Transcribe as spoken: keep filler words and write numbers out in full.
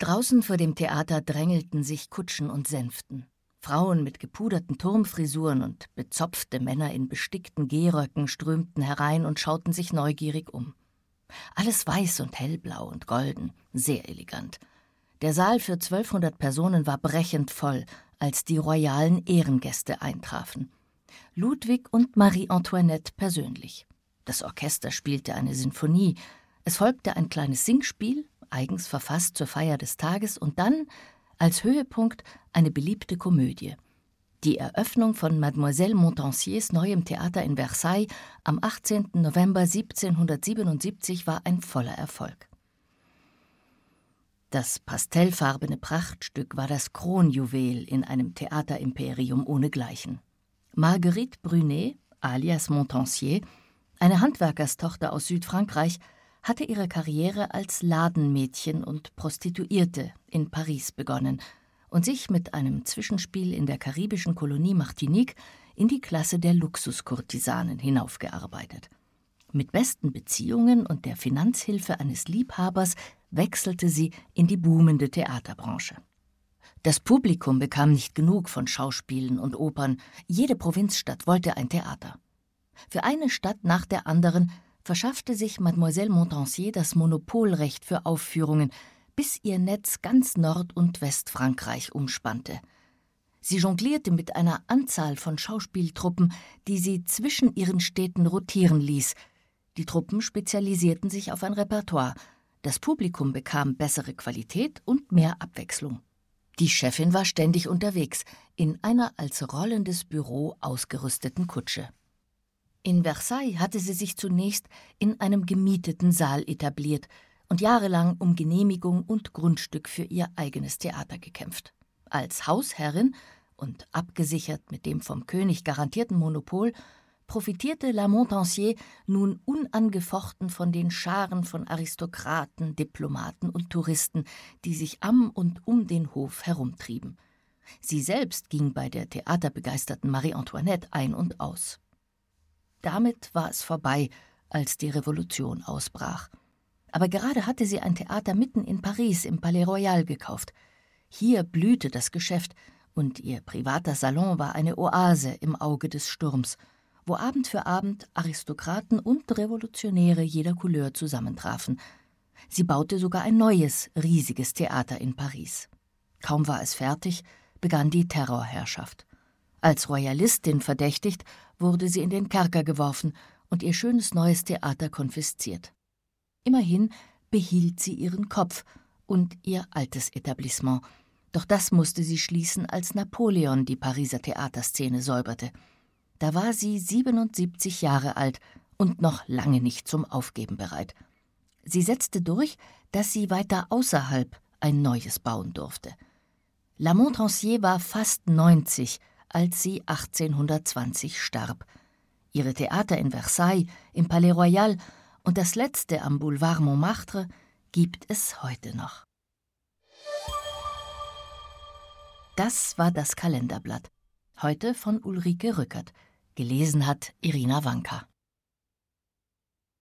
Draußen vor dem Theater drängelten sich Kutschen und Sänften. Frauen mit gepuderten Turmfrisuren und bezopfte Männer in bestickten Gehröcken strömten herein und schauten sich neugierig um. Alles weiß und hellblau und golden, sehr elegant. Der Saal für zwölfhundert Personen war brechend voll, als die royalen Ehrengäste eintrafen. Ludwig und Marie Antoinette persönlich. Das Orchester spielte eine Sinfonie. Es folgte ein kleines Singspiel, eigens verfasst zur Feier des Tages, und dann, als Höhepunkt, eine beliebte Komödie. Die Eröffnung von Mademoiselle Montansiers neuem Theater in Versailles am achtzehnten November siebzehnhundertsiebenundsiebzig war ein voller Erfolg. Das pastellfarbene Prachtstück war das Kronjuwel in einem Theaterimperium ohnegleichen. Marguerite Brunet, alias Montansier, eine Handwerkerstochter aus Südfrankreich, hatte ihre Karriere als Ladenmädchen und Prostituierte in Paris begonnen und sich mit einem Zwischenspiel in der karibischen Kolonie Martinique in die Klasse der Luxuskurtisanen hinaufgearbeitet. Mit besten Beziehungen und der Finanzhilfe eines Liebhabers wechselte sie in die boomende Theaterbranche. Das Publikum bekam nicht genug von Schauspielen und Opern. Jede Provinzstadt wollte ein Theater. Für eine Stadt nach der anderen verschaffte sich Mademoiselle Montansier das Monopolrecht für Aufführungen, bis ihr Netz ganz Nord- und Westfrankreich umspannte. Sie jonglierte mit einer Anzahl von Schauspieltruppen, die sie zwischen ihren Städten rotieren ließ. Die Truppen spezialisierten sich auf ein Repertoire. Das Publikum bekam bessere Qualität und mehr Abwechslung. Die Chefin war ständig unterwegs, in einer als rollendes Büro ausgerüsteten Kutsche. In Versailles hatte sie sich zunächst in einem gemieteten Saal etabliert und jahrelang um Genehmigung und Grundstück für ihr eigenes Theater gekämpft. Als Hausherrin und abgesichert mit dem vom König garantierten Monopol profitierte La Montansier nun unangefochten von den Scharen von Aristokraten, Diplomaten und Touristen, die sich am und um den Hof herumtrieben. Sie selbst ging bei der theaterbegeisterten Marie Antoinette ein und aus. Damit war es vorbei, als die Revolution ausbrach. Aber gerade hatte sie ein Theater mitten in Paris im Palais Royal gekauft. Hier blühte das Geschäft, und ihr privater Salon war eine Oase im Auge des Sturms, wo Abend für Abend Aristokraten und Revolutionäre jeder Couleur zusammentrafen. Sie baute sogar ein neues, riesiges Theater in Paris. Kaum war es fertig, begann die Terrorherrschaft. Als Royalistin verdächtigt, wurde sie in den Kerker geworfen und ihr schönes neues Theater konfisziert. Immerhin behielt sie ihren Kopf und ihr altes Etablissement. Doch das musste sie schließen, als Napoleon die Pariser Theaterszene säuberte. Da war sie siebenundsiebzig Jahre alt und noch lange nicht zum Aufgeben bereit. Sie setzte durch, dass sie weiter außerhalb ein neues bauen durfte. La Montansier war fast neunzig, als sie achtzehnhundertzwanzig starb. Ihre Theater in Versailles, im Palais Royal und das letzte am Boulevard Montmartre gibt es heute noch. Das war das Kalenderblatt. Heute von Ulrike Rückert. Gelesen hat Irina Wanka.